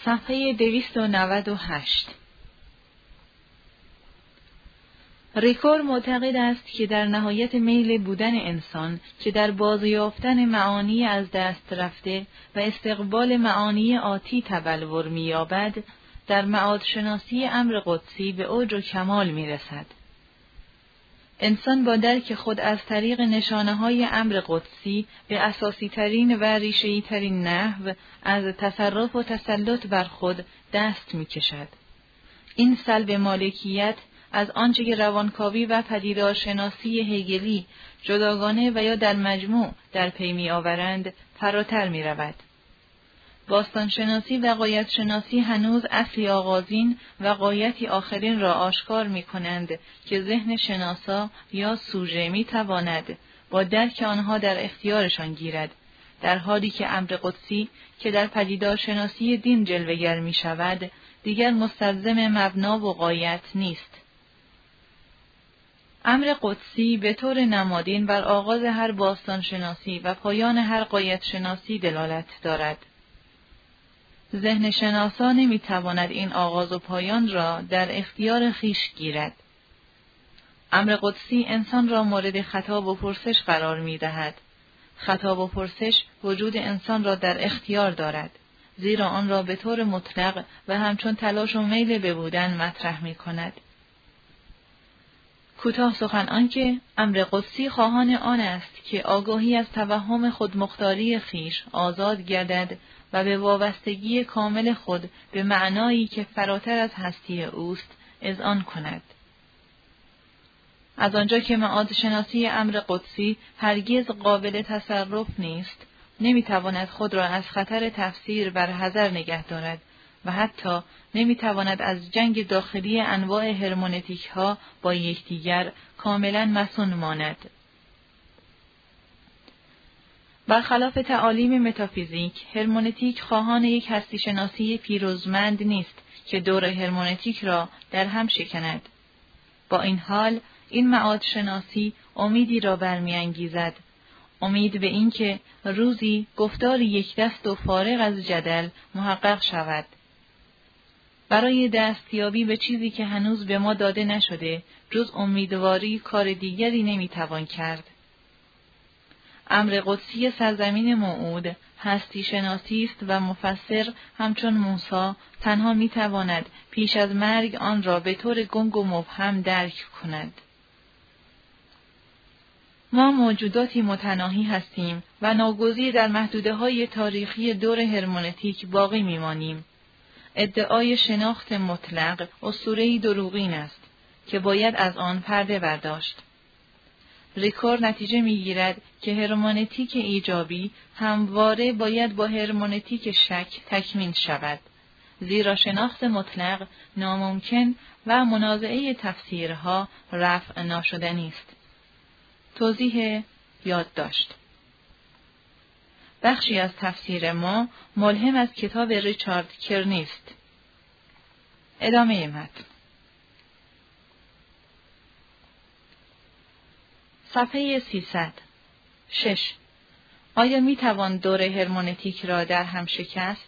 صفحه 298. ریکور معتقد است که در نهایت میل بودن انسان که در بازیافتن معانی از دست رفته و استقبال معانی آتی تبلور می‌یابد، در معادشناسی امر قدسی به اوج و کمال می‌رسد. انسان با درک خود از طریق نشانه‌های امر قدسی به اساسی‌ترین و ریشه‌ای‌ترین نحو از تصرف و تسلط بر خود دست می‌کشد. این سلب مالکیت از آنچه که روانکاوی و پدیدارشناسی هگلی جداگانه و یا در مجموع در پی می‌آورند فراتر می‌رود. باستانشناسی و غایت‌شناسی هنوز اصلی آغازین و غایتی آخرین را آشکار می‌کنند که ذهن شناسا یا سوژه می‌تواند با درک آنها در اختیارشان گیرد، در حالی که امر قدسی که در پدیدارشناسی دین جلوه‌گر می‌شود، دیگر مستلزم مبنا و غایت نیست. امر قدسی به طور نمادین بر آغاز هر باستانشناسی و پایان هر غایت‌شناسی دلالت دارد. ذهن شناسا نمی‌تواند این آغاز و پایان را در اختیار خویش گیرد. امر قدسی انسان را مورد خطاب و پرسش قرار می‌دهد. خطاب و پرسش وجود انسان را در اختیار دارد، زیرا آن را به طور مطلق و همچون تلاش و میل به بودن مطرح می‌کند. کوتاه سخن آنکه امر قدسی خواهان آن است که آگاهی از توهم خودمختاری خویش آزاد گردد و به وابستگی کامل خود به معنایی که فراتر از هستی اوست اذعان کند. از آنجا که معاد شناسی امر قدسی هرگز قابل تصرف نیست، نمیتواند خود را از خطر تفسیر بر حذر نگه دارد و حتی نمیتواند از جنگ داخلی انواع هرمنوتیک ها با یکدیگر کاملا مصون ماند. برخلاف تعالیم متافیزیک، هرمنوتیک خواهان یک هستی شناسی پیروزمند نیست که دور هرمنوتیک را در هم شکند. با این حال، این معاد شناسی امیدی را برمی‌انگیزد، امید به اینکه روزی گفتار یک دست و فارغ از جدل محقق شود. برای دستیابی به چیزی که هنوز به ما داده نشده، جز امیدواری کار دیگری نمیتوان کرد. امر قدسی سرزمین موعود هستی شناسی است و مفسر همچون موسی تنها میتواند پیش از مرگ آن را به طور گنگ و مبهم درک کند. ما موجوداتی متناهی هستیم و ناگزیر در محدوده‌های تاریخی دور هرمنوتیک باقی میمانیم. ادعای شناخت مطلق اسطوره‌ای دروغین است که باید از آن پرده برداشت. ریکور نتیجه میگیرد که هرمنوتیک ایجابی همواره باید با هرمنوتیک شک تکمیل شود، زیرا شناخت مطلق ناممکن و منازعه تفسیرها رفع ناشدنی است. توضیح یادداشت: بخشی از تفسیر ما ملهم از کتاب ریچارد کرنی است. ادامه متن. صفحه 300. 6. آیا می توان دور هرمنوتیک را در هم شکست؟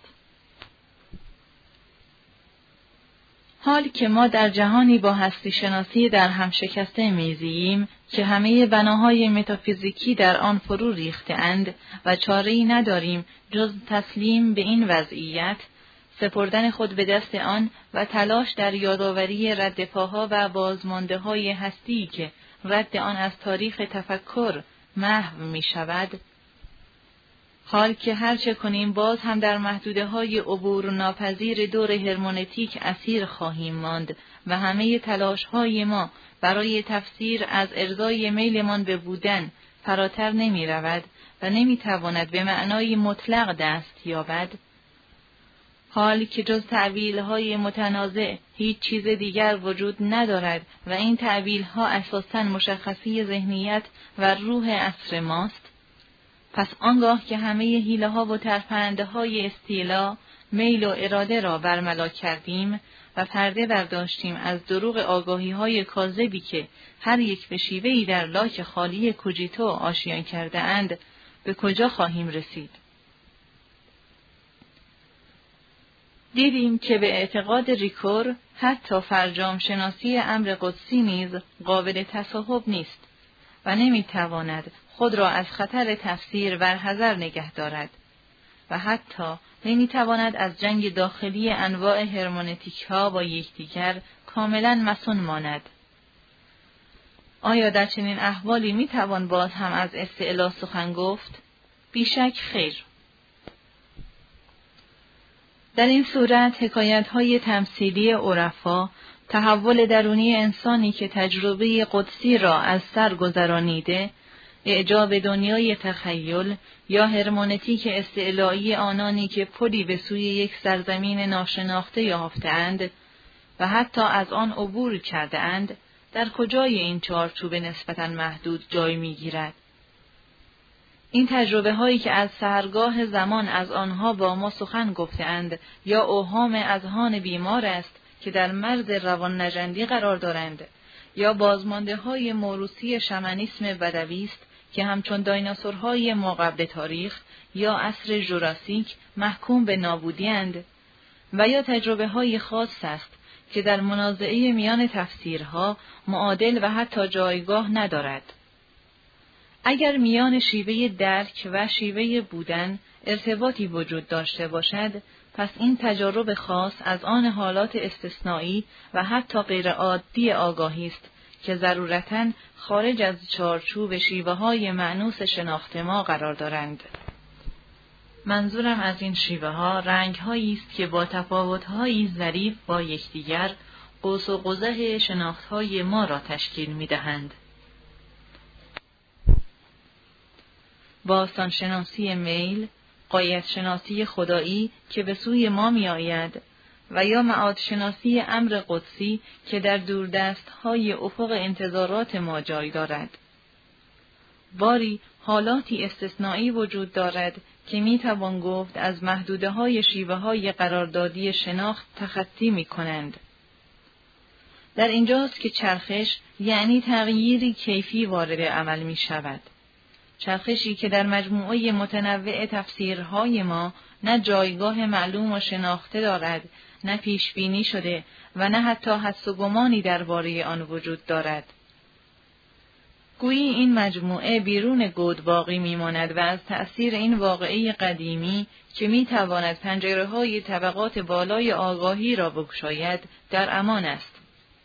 حال که ما در جهانی با هستی شناسی در هم شکسته میزیم که همه بناهای متافیزیکی در آن فرو ریخته اند و چاره‌ای نداریم جز تسلیم به این وضعیت، سپردن خود به دست آن و تلاش در یادآوری ردپاها و بازمانده‌های هستی که رد آن از تاریخ تفکر محو می شود، حال که هر چه کنیم باز هم در محدوده‌های عبور ناپذیر دور هرمنوتیک اسیر خواهیم ماند و همه تلاش‌های ما برای تفسیر از ارضای میلمان به بودن فراتر نمی رود و نمی تواند به معنای مطلق دست یابد، حال که جز تأویل‌های متنازع هیچ چیز دیگر وجود ندارد و این تأویل‌ها اساساً مشخصی ذهنیت و روح عصر ماست. پس آنگاه که همه حیله‌ها و ترفندهای استیلا، میل و اراده را برملا کردیم و پرده برداشتیم از دروغ آگاهی‌های کاذبی که هر یک به شیوهی در لاک خالی کوجیتو آشیان کرده اند، به کجا خواهیم رسید؟ دیدیم که به اعتقاد ریکور حتی فرجام شناسی امر قدسی نیز قابل تصاحب نیست و نمیتواند خود را از خطر تفسیر برحذر نگه دارد و حتی نمیتواند از جنگ داخلی انواع هرمنوتیک ها با یکدیگر کاملا مصون ماند. آیا در چنین احوالی میتوان باز هم از استعلا سخن گفت؟ بیشک خیر. در این صورت حکایت‌های تمثیلی عرفا، تحول درونی انسانی که تجربه قدسی را از سر گذرانیده، اعجاب دنیای تخیل یا هرمنوتیک استعلایی آنانی که پلی به سوی یک سرزمین ناشناخته یافته‌اند و حتی از آن عبور کرده‌اند، در کجای این چارچوب نسبتاً محدود جای می‌گیرد؟ این تجربه هایی که از سحرگاه زمان از آنها با ما سخن گفته‌اند یا اوهام اذهان بیمار است که در مرز روان نژندی قرار دارند یا بازمانده های موروثی شمنیسم بدوی است که همچون دایناسورهای ما قبل تاریخ یا عصر ژوراسیک محکوم به نابودی اند و یا تجربه های خاص است که در منازعه میان تفسیرها معادل و حتی جایگاه ندارد. اگر میان شیوه درک و شیوه بودن ارتباطی وجود داشته باشد، پس این تجارب خاص از آن حالات استثنایی و حتی غیر عادی آگاهی است که ضرورتاً خارج از چارچوب شیوه‌های مأنوس شناخت ما قرار دارند. منظورم از این شیوه‌ها رنگ‌هایی است که با تفاوت‌هایی ظریف با یکدیگر قوس و قزح شناخت‌های ما را تشکیل می‌دهند. باستان شناسی میل، غایت شناسی خدایی که به سوی ما می آید و یا معاد شناسی امر قدسی که در دوردست‌های افق انتظارات ما جای دارد. باری حالاتی استثنایی وجود دارد که می توان گفت از محدوده‌های شیوه‌های قراردادی شناخت تخطی می کنند. در اینجاست که چرخش یعنی تغییری کیفی وارد عمل می شود. چرخشی که در مجموعه متنوع تفسیرهای ما نه جایگاه معلوم و شناخته دارد، نه پیش بینی شده و نه حتی حدس و گمانی درباره آن وجود دارد. گویی این مجموعه بیرون گود باقی میماند و از تأثیر این واقعه قدیمی که میتواند پنجره‌های طبقات بالای آگاهی را بگشاید در امان است.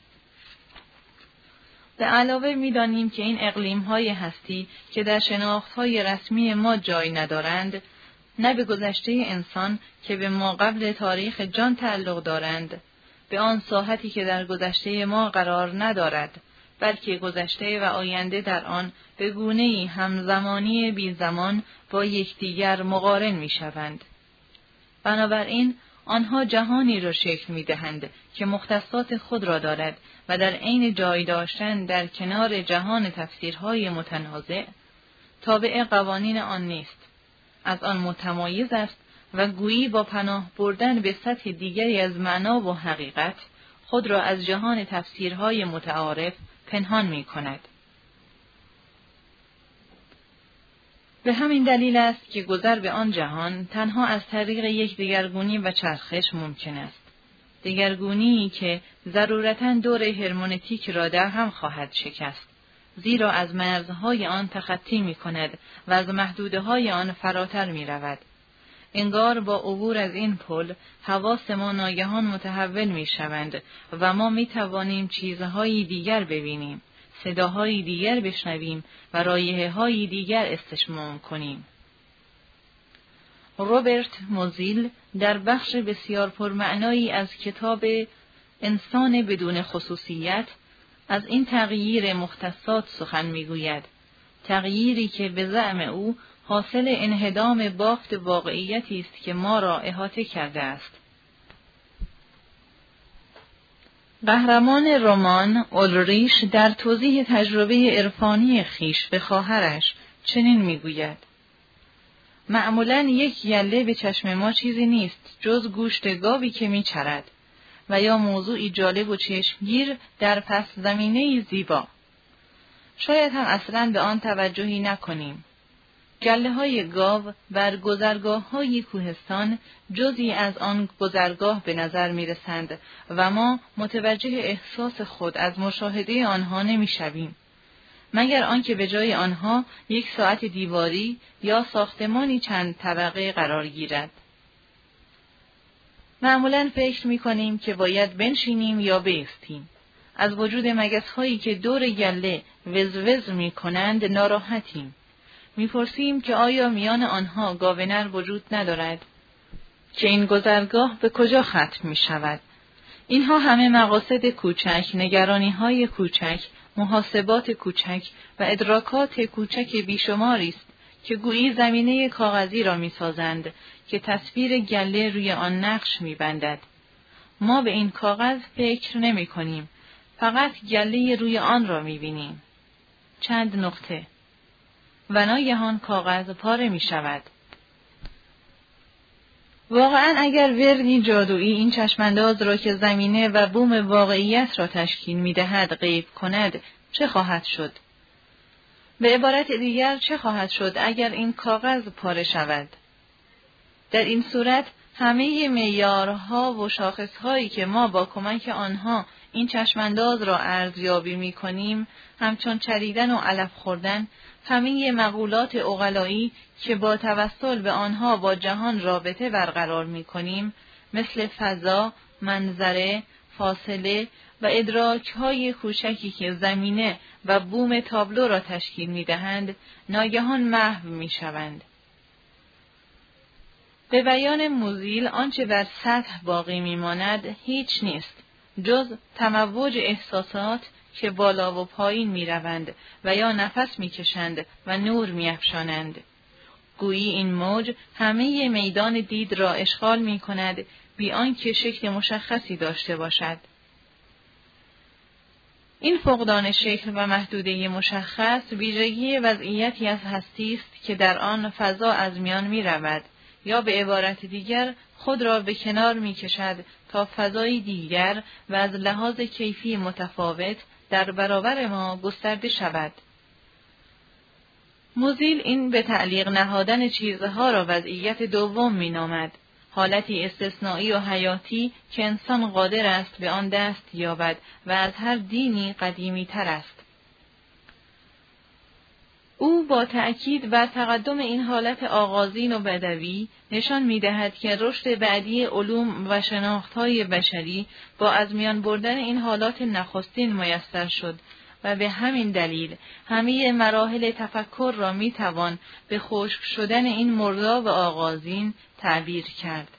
به علاوه می‌دانیم که این اقلیم‌های هستی که در شناخت‌های رسمی ما جای ندارند، نه به گذشته انسان که به ما قبل تاریخ جان تعلق دارند، به آن ساحتی که در گذشته ما قرار ندارد، بلکه گذشته و آینده در آن به گونه‌ای همزمانی بی زمان با یکدیگر مقارن می‌شوند. بنابراین آنها جهانی را شکل می‌دهند که مختصات خود را دارد و در عین جای داشتن در کنار جهان تفسیرهای متنازع، تابع قوانین آن نیست، از آن متمایز است و گویی با پناه بردن به سطح دیگری از معنا و حقیقت خود را از جهان تفسیرهای متعارف پنهان می‌کند. به همین دلیل است که گذر به آن جهان تنها از طریق یک دگرگونی و چرخش ممکن است. دگرگونی که ضرورتاً دور هرمنوتیک را در هم خواهد شکست، زیرا از مرزهای آن تخطی می کند و از محدودهای آن فراتر می رود. انگار با عبور از این پل، حواس ما ناگهان متحول می شوند و ما می توانیم چیزهای دیگر ببینیم، صداهای دیگر بشنویم و رایحه‌های دیگر استشمام کنیم. روبرت موزیل در بخش بسیار پرمعنایی از کتاب انسان بدون خصوصیت از این تغییر مختصات سخن می‌گوید، تغییری که به زعم او حاصل انهدام بافت واقعیتی است که ما را احاطه کرده است. قهرمان رمان اولریش در توضیح تجربه عرفانی خویش به خواهرش چنین می‌گوید: معمولاً یک یله به چشم ما چیزی نیست جز گوشت گاوی که می‌چرد و یا موضوعی جالب و چشمگیر در پس زمینه‌ای زیبا. شاید هم اصلاً به آن توجهی نکنیم. گله‌های گاو بر گذرگاه‌های کوهستان جزئی از آن گذرگاه به نظر می‌رسند و ما متوجه احساس خود از مشاهده آنها نمی‌شویم، مگر آنکه به جای آنها یک ساعت دیواری یا ساختمانی چند طبقه قرار گیرد. معمولاً فکر می‌کنیم که باید بنشینیم یا بایستیم. از وجود مگس‌هایی که دور گله وزوز می‌کنند ناراحتیم. می‌پرسیم که آیا میان آنها گاونر وجود ندارد که این گذرگاه به کجا ختم می‌شود؟ اینها همه مقاصد کوچک، نگرانی‌های کوچک، محاسبات کوچک و ادراکات کوچک بیشماری است که گویی زمینه کاغذی را می‌سازند که تصویر گله روی آن نقش می‌بندد. ما به این کاغذ فکر نمی‌کنیم، فقط گله روی آن را می‌بینیم. چند نقطه. و ناگهان کاغذ پاره می‌شود. واقعاً اگر وردی جادویی این چشمانداز را که زمینه و بوم واقعیت را تشکیل می‌دهد غیب کند، چه خواهد شد؟ به عبارت دیگر چه خواهد شد اگر این کاغذ پاره شود؟ در این صورت همه معیارها و شاخصهایی که ما با کمک آنها این چشمانداز را ارزیابی می‌کنیم، همچون چریدن و علف خوردن، همه مقولات عقلایی که با توسل به آنها با جهان رابطه برقرار می‌کنیم، مثل فضا، منظره، فاصله و ادراک‌های کوچکی که زمینه و بوم تابلو را تشکیل می‌دهند، ناگهان محو می‌شوند. به بیان موزیل آنچه بر سطح باقی می‌ماند هیچ نیست جز تموج احساسات که بالا و پایین می‌روند و یا نفس می‌کشند و نور می‌افشانند. گویی این موج همه میدان دید را اشغال می‌کند بی آنکه شکل مشخصی داشته باشد. این فقدان شکل و محدوده مشخص ویژگی وضعیتی از هستی است که در آن فضا از میان می‌رود، یا به عبارت دیگر خود را به کنار می‌کشد تا فضایی دیگر و از لحاظ کیفی متفاوت در برابر ما گسترده شود. موزیل این به تعلیق نهادن چیزها را وضعیت دوم می‌نامد، حالتی استثنایی و حیاتی که انسان قادر است به آن دست یابد و از هر دینی قدیمی تر است. او با تأکید بر تقدم این حالت آغازین و بدوی نشان می‌دهد که رشد بعدی علوم و شناخت‌های بشری با از میان بردن این حالات نخستین میسر شد و به همین دلیل همه مراحل تفکر را می‌توان به خشک شدن این مرداب آغازین تعبیر کرد.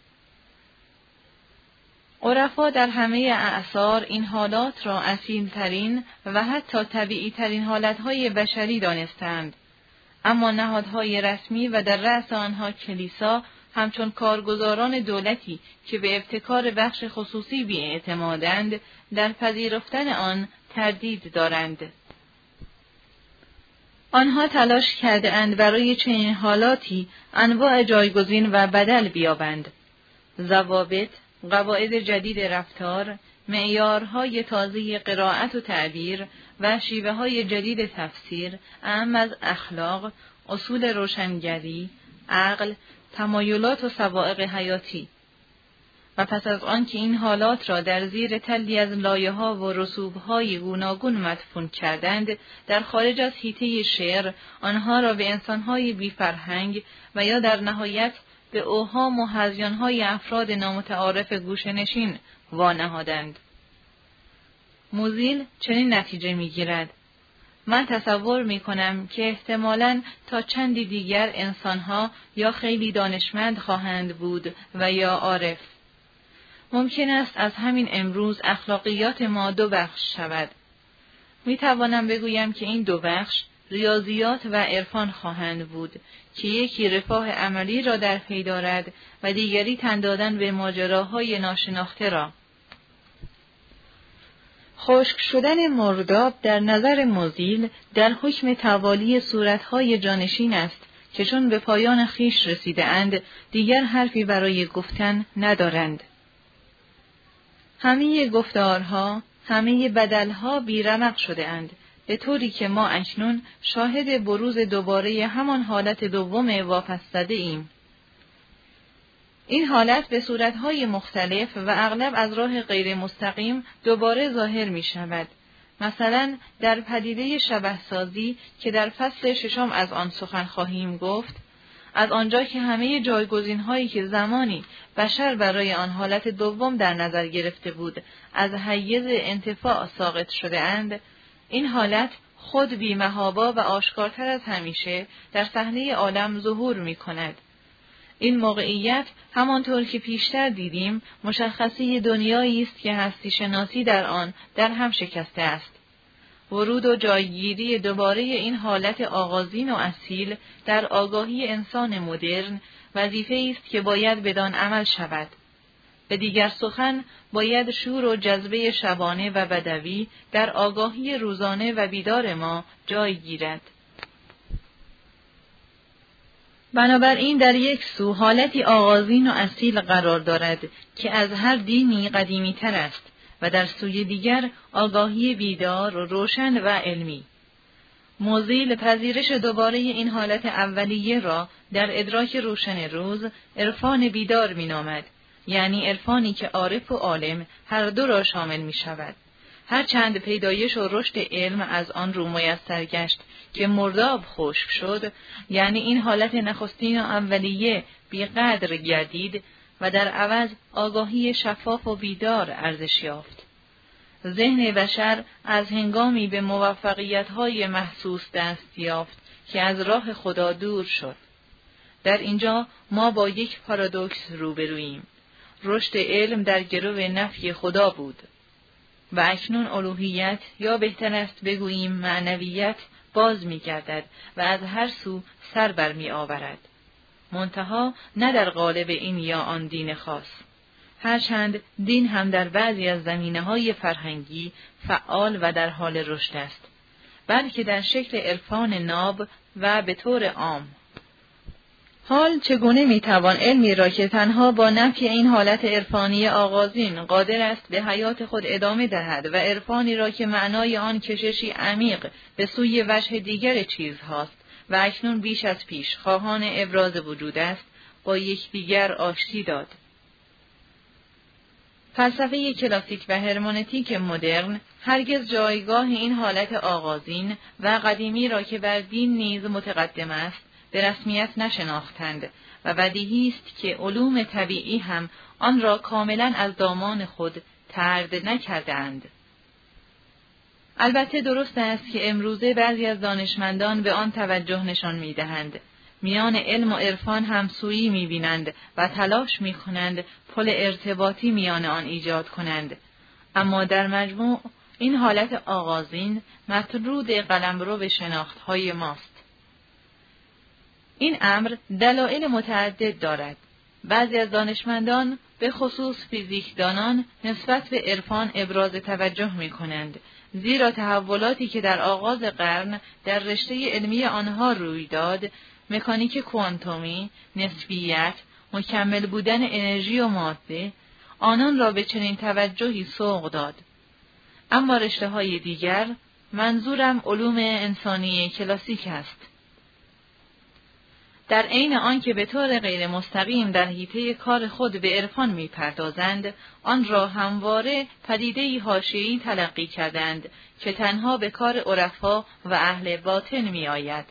عرفا در همه اعصار این حالات را اصیل‌ترین و حتی طبیعی‌ترین حالتهای بشری دانستند، اما نهادهای رسمی و در رأس آنها کلیسا همچون کارگزاران دولتی که به ابتکار بخش خصوصی بی‌اعتمادند در پذیرفتن آن تردید دارند. آنها تلاش کرده اند برای چنین حالاتی انواع جایگزین و بدل بیابند. ضوابط، قواعد جدید رفتار، معیارهای تازه قرائت و تعبیر و شیوه‌های جدید تفسیر، اعم از اخلاق، اصول روشنگری، عقل، تمایلات و سوائق حیاتی. و پس از آن که این حالات را در زیر تلی از لایه‌ها و رسوب‌های گوناگون مدفون کردند، در خارج از حیطه شعر آنها را به انسان‌های بی‌فرهنگ و یا در نهایت به اوهام و هذیان‌های افراد نامتعارف گوشه‌نشین وانهادند. موزیل چنین نتیجه می‌گیرد: من تصور می‌کنم که احتمالاً تا چندی دیگر انسان‌ها یا خیلی دانشمند خواهند بود و یا عارف. ممکن است از همین امروز اخلاقیات ما دو بخش شود. می‌توانم بگویم که این دو بخش ریاضیات و عرفان خواهند بود که یکی رفاه عملی را در پی دارد و دیگری تن دادن به ماجراهای ناشناخته را. خشک شدن مرداب در نظر موزیل در حکم توالی صورتهای جانشین است که چون به پایان خویش رسیده اند دیگر حرفی برای گفتن ندارند. همه گفتارها، همه بدلها بیرمق شده اند، به طوری که ما اکنون شاهد بروز دوباره همان حالت دوم واپس‌زده ایم. این حالت به صورتهای مختلف و اغلب از راه غیر مستقیم دوباره ظاهر می شود. مثلا در پدیده شبحسازی که در فصل 6 از آن سخن خواهیم گفت، از آنجا که همه جایگزین‌هایی که زمانی بشر برای آن حالت دوم در نظر گرفته بود از حیز انتفاع ساقط شده اند، این حالت خود بی‌محابا و آشکارتر از همیشه در صحنه عالم ظهور می‌کند. این موقعیت همانطور که پیشتر دیدیم مشخصه دنیایی است که هستی شناسی در آن در هم شکسته است. ورود و جایگیری دوباره این حالت آغازین و اصیل در آگاهی انسان مدرن وظیفه‌ای است که باید بدان عمل شود. به دیگر سخن باید شور و جذبه شبانه و بدوی در آگاهی روزانه و بیدار ما جای گیرد. بنابراین در یک سو حالتی آغازین و اصیل قرار دارد که از هر دینی قدیمی تر است و در سوی دیگر آگاهی بیدار و روشن و علمی. موزیل پذیرش دوباره این حالت اولیه را در ادراک روشن روز عرفان بیدار می نامد، یعنی عرفانی که عارف و عالم هر دو را شامل می شود. هرچند پیدایش و رشد علم از آن رو میسر گشت که مرداب خشک شد، یعنی این حالت نخستین و اولیه بیقدر گردید و در عوض آگاهی شفاف و بیدار ارزش یافت. ذهن بشر از هنگامی به موفقیت‌های محسوس دست یافت که از راه خدا دور شد. در اینجا ما با یک پارادوکس روبروییم. رشد علم در گرو نفی خدا بود و اکنون الوهیت یا بهتر است بگوییم معنویت باز می‌گردد و از هر سو سر بر می‌آورد. منتها نه در قالب این یا آن دین خاص. هرچند دین هم در بعضی از زمینه‌های فرهنگی فعال و در حال رشد است، بلکه در شکل عرفان ناب و به طور عام. حال چگونه میتوان علمی را که تنها با نفی این حالت عرفانی آغازین قادر است به حیات خود ادامه دهد و عرفانی را که معنای آن کششی عمیق به سوی وجه دیگر چیزهاست و اکنون بیش از پیش خواهان ابراز وجود است، با یکدیگر آشتی داد؟ فلسفه کلاسیک و هرمنوتیک مدرن هرگز جایگاه این حالت آغازین و قدیمی را که بر دین نیز متقدم است به رسمیت نشناختند و بدیهی است که علوم طبیعی هم آن را کاملا از دامان خود طرد نکردند. البته درست است که امروزه بعضی از دانشمندان به آن توجه نشان می‌دهند. میان علم و عرفان همسویی می‌بینند و تلاش می‌کنند پل ارتباطی میان آن ایجاد کنند. اما در مجموع این حالت آغازین مطرود قلمرو به شناخت‌های ماست. این امر دلایل متعدد دارد. بعضی از دانشمندان به خصوص فیزیکدانان نسبت به عرفان ابراز توجه می‌کنند، زیرا تحولاتی که در آغاز قرن در رشته علمی آنها روی داد، مکانیک کوانتومی، نسبیت، مکمل بودن انرژی و ماده، آنان را به چنین توجهی سوق داد. اما رشته‌های دیگر، منظورم علوم انسانی کلاسیک است، در عین آنکه به طور غیر مستقیم در حیطه کار خود به عرفان می‌پردازند، آن را همواره پدیده‌ای حاشیه‌ای تلقی کردند که تنها به کار عرفا و اهل باطن می‌آید.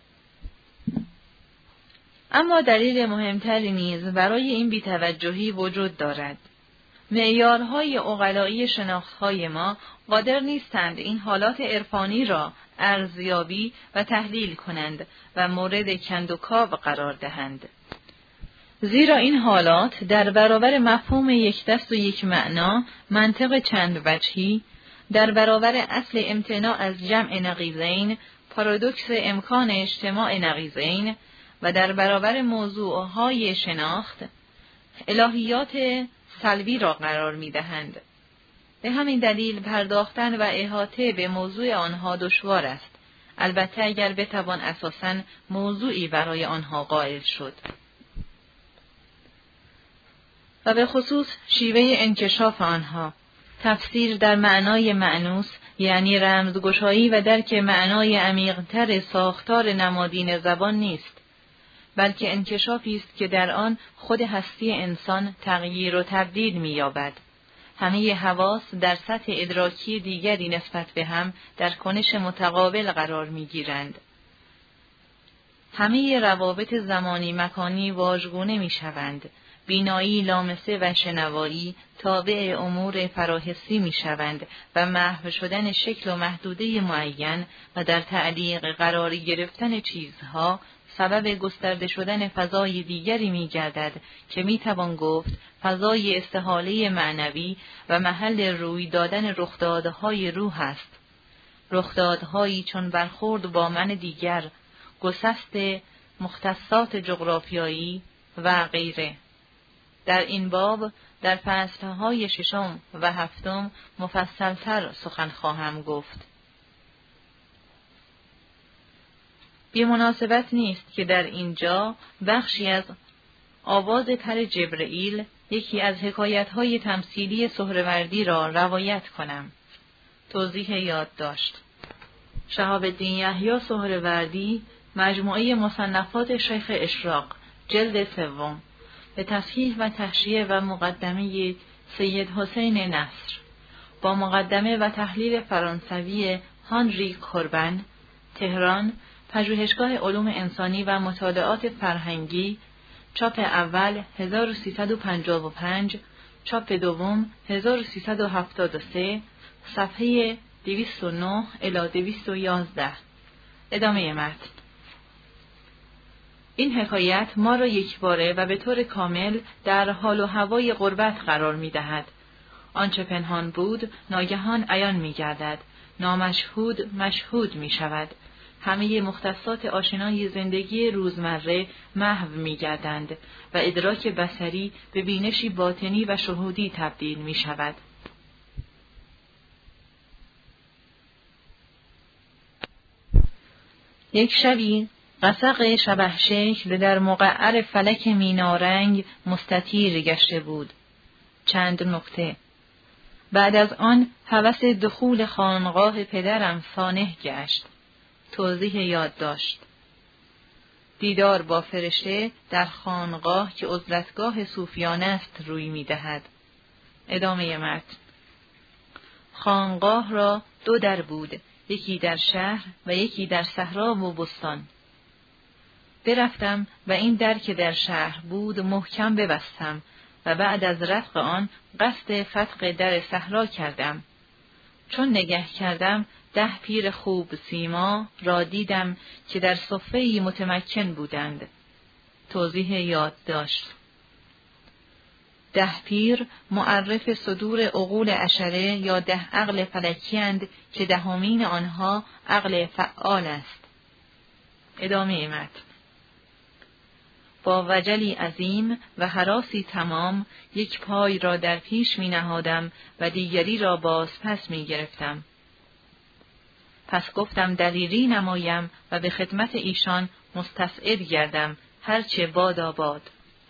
اما دلیل مهمتری نیز برای این بی‌توجهی وجود دارد. معیارهای عقلایی شناخت‌های ما قادر نیستند این حالات عرفانی را ارزیابی و تحلیل کنند و مورد کندوکاو قرار دهند. زیرا این حالات در برابر مفهوم یک دست و یک معنا، منطق چند وجهی، در برابر اصل امتناع از جمع نقیضین، پارادوکس امکان اجتماع نقیضین و در برابر موضوعهای شناخت، الهیات سلبی را قرار می‌دهند. به همین دلیل پرداختن و احاطه به موضوع آنها دشوار است، البته اگر بتوان اساساً موضوعی برای آنها قائل شد. و به خصوص شیوه انکشاف آنها، تفسیر در معنای مأنوس یعنی رمزگشایی و درک معنای عمیق‌تر ساختار نمادین زبان نیست، بلکه انکشافی است که در آن خود هستی انسان تغییر و تبدیل می‌یابد. همه حواس در سطح ادراکی دیگری نسبت به هم در کنش متقابل قرار می‌گیرند. همه روابط زمانی مکانی واژگونه می‌شوند. بینایی، لامسه و شنوایی تابع امور فراحسی می‌شوند و محو شدن شکل و محدوده معین و در تعلیق قرار گرفتن چیزها سبب گسترده شدن فضای دیگری می‌گردد که می‌توان گفت فضای استحاله معنوی و محل روی دادن رخدادهای روح است. رخدادهایی چون برخورد با من دیگر، گسست مختصات جغرافیایی و غیره. در این باب در فصلهای 6 و 7 مفصل‌تر سخن خواهم گفت. بی مناسبت نیست که در اینجا بخشی از آواز پر جبرئیل، یکی از حکایت‌های تمثیلی سهروردی را روایت کنم. توضیح یادداشت: شهاب الدین یحیی سهروردی، مجموعه مصنفات شیخ اشراق، جلد 3، به تصحیح و تحشیه و مقدمه سید حسین نصر، با مقدمه و تحلیل فرانسوی هانری کوربن، تهران، پژوهشگاه علوم انسانی و مطالعات فرهنگی، چاپ اول 1355، چاپ دوم 1373، صفحه 209 الی 211. ادامه متن. این حکایت ما را یکباره و به طور کامل در حال و هوای غربت قرار می‌دهد. آنچه پنهان بود ناگهان عیان می‌گردد، نامشهود مشهود می‌شود. همه مختصات آشنای زندگی روزمره محو می‌گردند و ادراک بصری به بینشی باطنی و شهودی تبدیل می‌شود. یک شبی قسق شبح شکل در مقعر فلک مینارنگ مستطیر گشته بود. چند نکته. بعد از آن هوس دخول خانقاه پدرم سانح گشت. توضیح یادداشت: دیدار با فرشته در خانقاه که عزلتگاه صوفیان است روی می‌دهد. ادامه متن. خانقاه را 2 در بود، یکی در شهر و یکی در صحرا و بستان. برفتم و این در که در شهر بود محکم ببستم و بعد از رفع آن قصد فتح در صحرا کردم. چون نگه کردم 10 پیر خوب سیما را دیدم که در صفه‌ای متمکن بودند. توضیح یادداشت: 10 پیر معرف صدور عقول عشره یا 10 عقل فلکی اند که 10مین آنها عقل فعال است. ادامه متن. با وجلی عظیم و هراسی تمام یک پای را در پیش می نهادم و دیگری را باز پس می گرفتم. پس گفتم دلیری نمایم و به خدمت ایشان مستسعد گردم، هرچه باد.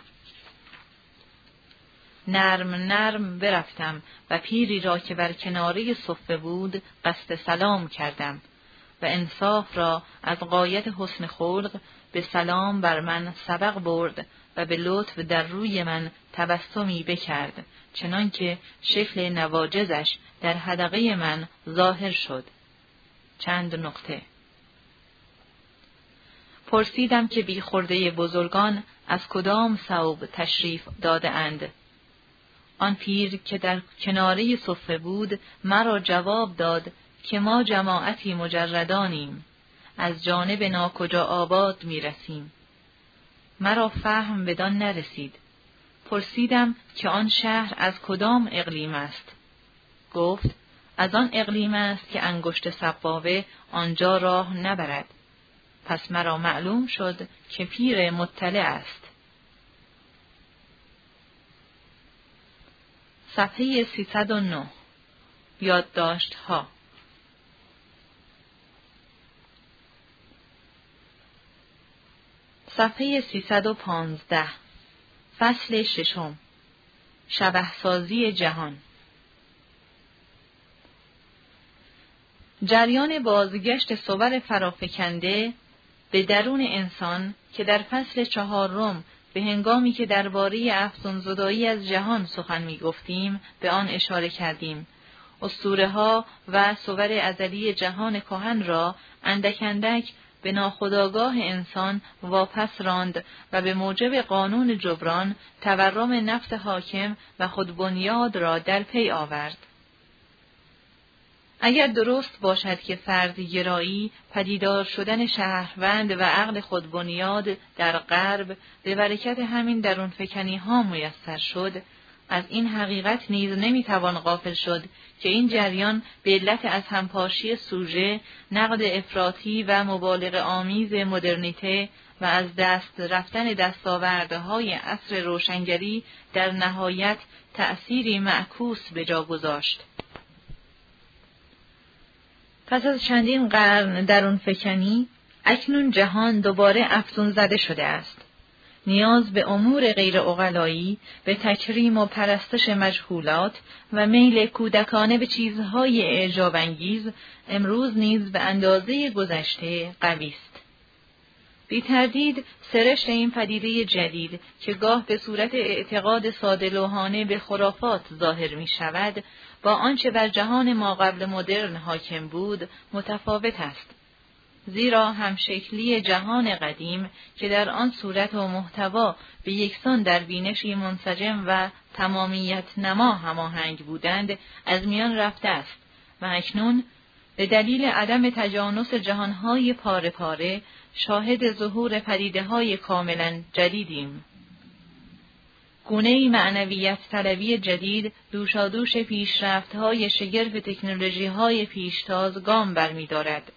نرم نرم برفتم و پیری را که بر کناره صفه بود قصد سلام کردم و انصاف را از غایت حسن خلق به سلام بر من سبق برد و به لطف در روی من تبسمی بکرد، چنانکه شکل نواجذش در حدقه من ظاهر شد. چند نکته. پرسیدم که بی خرده بزرگان از کدام صوب تشریف داده اند. آن پیر که در کناره صفه بود مرا جواب داد که ما جماعتی مجردانیم، از جانب ناکجا آباد می رسیم. مرا فهم بدان نرسید. پرسیدم که آن شهر از کدام اقلیم است. گفت از آن اقلیم است که انگشت سبابه آنجا راه نبرد. پس مرا معلوم شد که پیر مطلع است. صفحه 309. یادداشت ها. صفحه 315. فصل 6. شبحسازی جهان. جریان بازگشت صور فرافکنده به درون انسان که در فصل 4 به هنگامی که درباره افسون‌زدایی از جهان سخن می‌گفتیم به آن اشاره کردیم. اسطوره‌ها و صور ازلی جهان کهن را اندک اندک به ناخودآگاه انسان واپس راند و به موجب قانون جبران تورم نفس حاکم و خودبنیاد را در پی آورد. اگر درست باشد که فردگرایی، پدیدار شدن شهروند و عقل خودبنیاد در غرب به برکت همین درونفکنی‌ها میسر شد، از این حقیقت نیز نمیتوان غافل شد که این جریان به علت از همپاشی سوژه، نقد افراطی و مبالغه آمیز مدرنیته و از دست رفتن دستاوردهای عصر روشنگری در نهایت تأثیری معکوس به جا گذاشت. پس از چندین قرن درونفکنی، اکنون جهان دوباره افزون زده شده است. نیاز به امور غیر عقلایی، به تکریم و پرستش مجهولات و میل کودکانه به چیزهای اعجاب‌انگیز امروز نیز به اندازه گذشته قوی است. بی تردید سرشت این پدیده جدید که گاه به صورت اعتقاد ساده لوحانه به خرافات ظاهر می شود، با آنچه بر جهان ما قبل مدرن حاکم بود متفاوت است. زیرا همشکلی جهان قدیم که در آن صورت و محتوا به یکسان در بینشی منسجم و تمامیت نما هماهنگ بودند از میان رفته است و اکنون به دلیل عدم تجانس جهانهای پاره پاره شاهد ظهور پدیده‌های کاملا جدیدیم. گونه‌ای معنویت طلبی جدید دوشادوش پیشرفت‌های شگرف تکنولوژی‌های پیشتاز گام برمی‌دارد.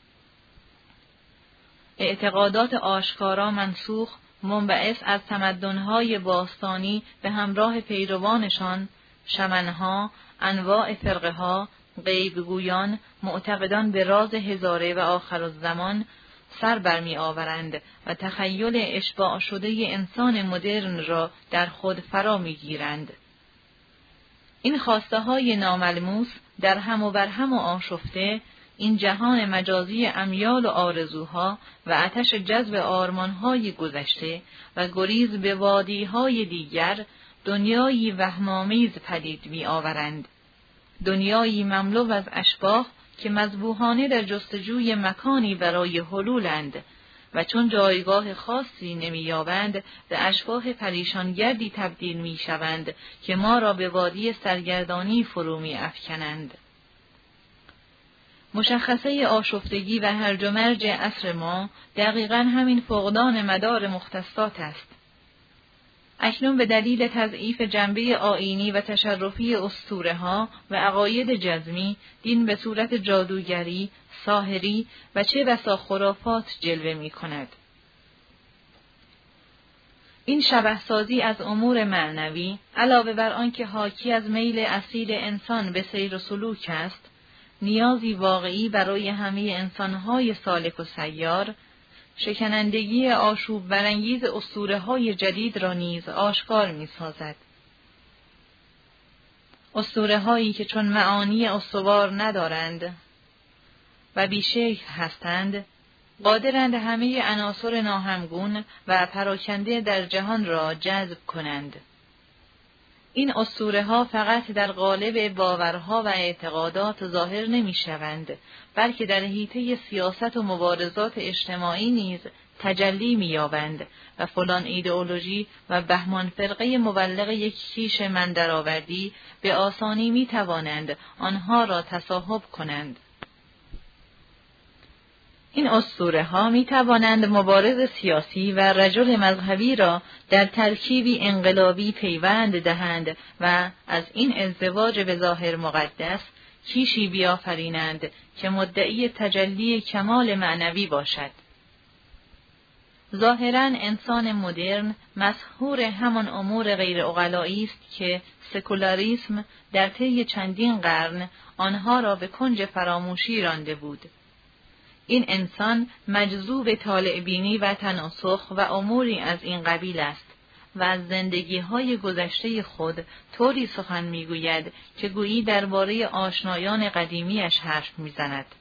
اعتقادات آشکارا منسوخ منبعث از تمدن‌های باستانی به همراه پیروانشان، شمنها، انواع فرقه‌ها، غیبگویان، معتقدان به راز هزاره و آخرالزمان سر برمی آورند و تخیل اشباع شده انسان مدرن را در خود فرا می گیرند. این خواسته های ناملموس در هم و بر هم و آشفته، این جهان مجازی امیال و آرزوها و آتش جذب آرمانهای گذشته و گریز به وادیهای دیگر، دنیایی وهم‌آمیز پدید می آورند. دنیایی مملو از اشباح که مذبوحانه در جستجوی مکانی برای حلولند و چون جایگاه خاصی نمی‌یابند به اشباح پریشانگردی تبدیل می‌شوند که ما را به وادی سرگردانی فرو می‌افکنند. مشخصه آشفتگی و هرج و مرج عصر ما دقیقاً همین فقدان مدار مختصات است. اکنون به دلیل تضعیف جنبه آیینی و تشرفی اسطوره‌ها و عقاید جزمی، دین به صورت جادوگری، ساحری و چه بسا خرافات جلوه می‌کند. این شبه‌سازی از امور معنوی، علاوه بر آنکه حاکی از میل اصیل انسان به سیر و سلوک است، نیازی واقعی برای همه انسان‌های سالک و سیار، شکنندگی آشوب برانگیز اسطوره‌های جدید را نیز آشکار می‌سازد. اسطوره‌هایی که چون معانی استوار ندارند و بی‌شکل هستند، قادرند همه عناصر ناهمگون و پراکنده در جهان را جذب کنند. این اسطوره‌ها فقط در قالب باورها و اعتقادات ظاهر نمی‌شوند، بلکه در حیطه سیاست و مبارزات اجتماعی نیز تجلی می‌یابند و فلان ایدئولوژی و بهمان فرقه مبلغ یک کیش من درآوردی به آسانی می‌توانند آنها را تصاحب کنند. این اسطوره‌ها می‌توانند مبارز سیاسی و رجل مذهبی را در ترکیبی انقلابی پیوند دهند و از این ازدواج به ظاهر مقدس کیشی بیافرینند که مدعی تجلی کمال معنوی باشد. ظاهراً انسان مدرن مسحور همان امور غیر عقلایی است که سکولاریسم در طی چندین قرن آنها را به کنج فراموشی رانده بود. این انسان مجذوب طالع‌بینی و تناسخ و اموری از این قبیل است و از زندگی‌های گذشته خود طوری سخن می‌گوید که گویی درباره آشنایان قدیمیش حرف می‌زند.